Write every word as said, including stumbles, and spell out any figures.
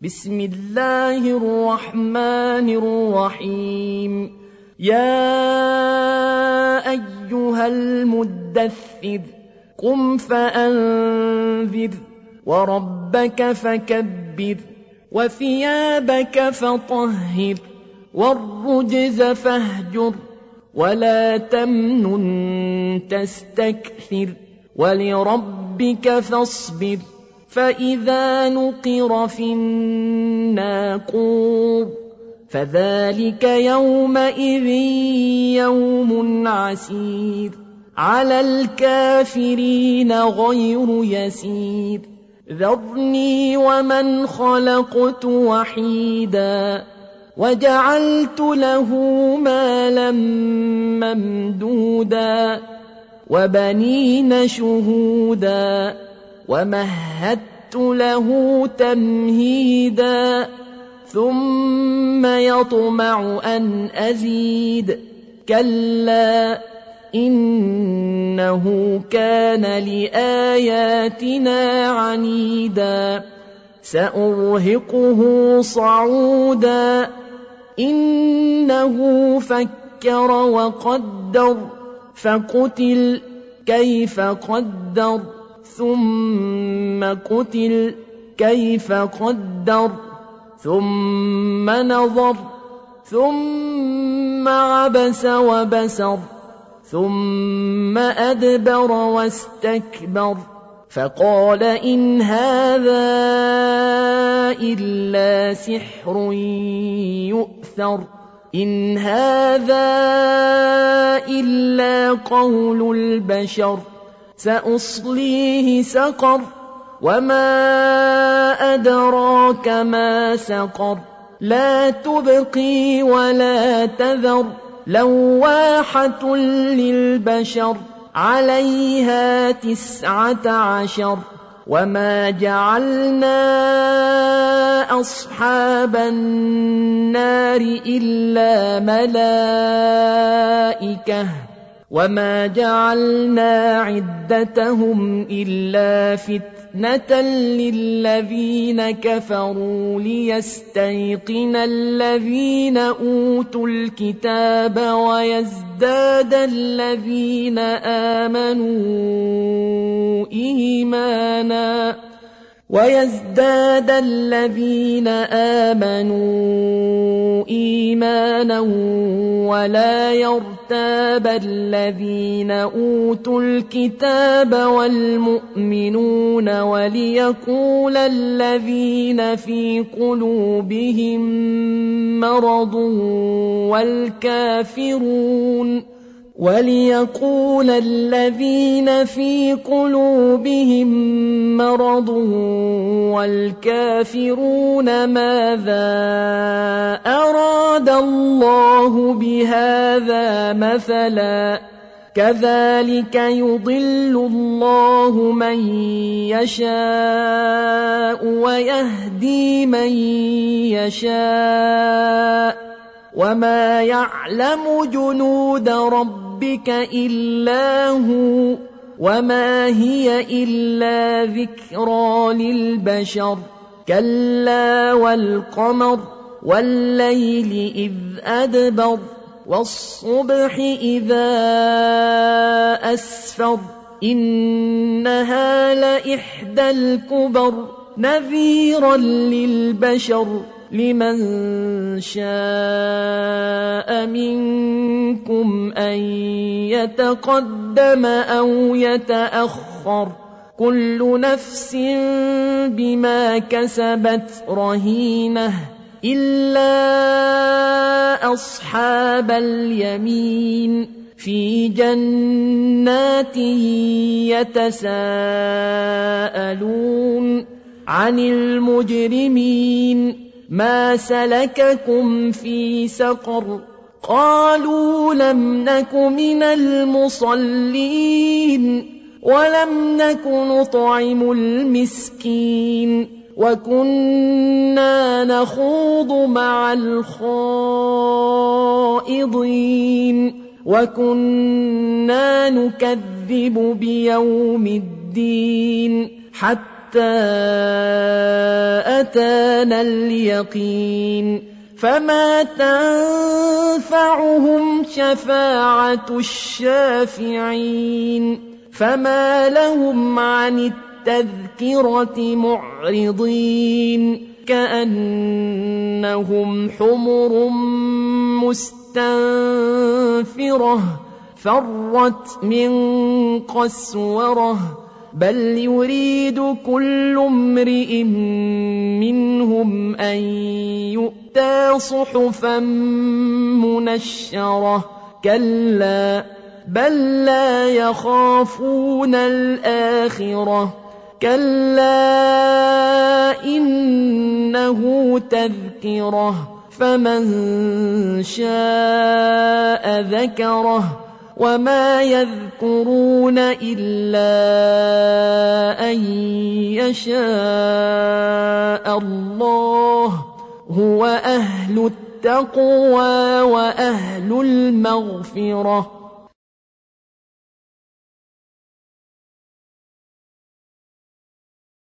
بسم الله الرحمن الرحيم يا أيها المدثر قم فأنذر وربك فكبر وثيابك فطهر والرجز فاهجر ولا تمنن تستكثر ولربك فاصبر فإذا نقر في الناقور فذلك يومئذ يوم عسير على الكافرين غير يسير ذرني ومن خلقت وحيدا وجعلت له مالا ممدودا وبنين شهودا ومهدت له تمهيدا ثم يطمع أن أزيد كلا إنه كان لآياتنا عنيدا سأرهقه صعودا إنه فكر وقدر فقتل كيف قدر ثم قتل كيف قدر ثم نظر ثم عبس وبسر ثم أدبر واستكبر فقال إن هذا إلا سحر يؤثر إن هذا إلا قول البشر سأصليه سقر وما أدراك ما سقر لا تبقي ولا تذر لواحة للبشر عليها تسعة عشر وما جعلنا أصحاب النار إلا ملائكة وما جعلنا عدتهم إلا فتنة للذين كفروا ليستيقن الذين أوتوا الكتاب ويزداد الذين آمنوا إيمانا ويزداد الذين آمنوا إيمانا ولا يرتاب الذين أوتوا الكتاب والمؤمنون وليقول الذين في قلوبهم مرض والكافرون وليقول الذين في قلوبهم مرض والكافرون ماذا أراد الله بهذا مثلا كذلك يضل الله من يشاء ويهدي من يشاء وما يعلم جنود ربك إلا هو وما هي إلا ذكرى للبشر كلا والقمر والليل إذ أدبر والصبح إذا أسفر إنها لإحدى الكبر نذيرا للبشر لمن شاء منكم أن يتقدم أو يتأخر كل نفس بما كسبت رهينة إلا أصحاب اليمين في جنات يتساءلون عن المجرمين ما سلككم في سقر قالوا لم نك من المصلين ولم نك نطعم المسكين وكنا نخوض مع الخائضين وكنا نكذب بيوم الدين حتى حتى أتانا اليقين فما تنفعهم شفاعة الشافعين فما لهم عن التذكرة معرضين كأنهم حمر مستنفرة فرت من قسورة بل يريد كل امرئ منهم أن يؤتى صحفا منشرة كلا بل لا يخافون الآخرة كلا إنه تذكرة فمن شاء ذكره وما يذكرون إلا أن يشاء الله هو أهل التقوى وأهل المغفرة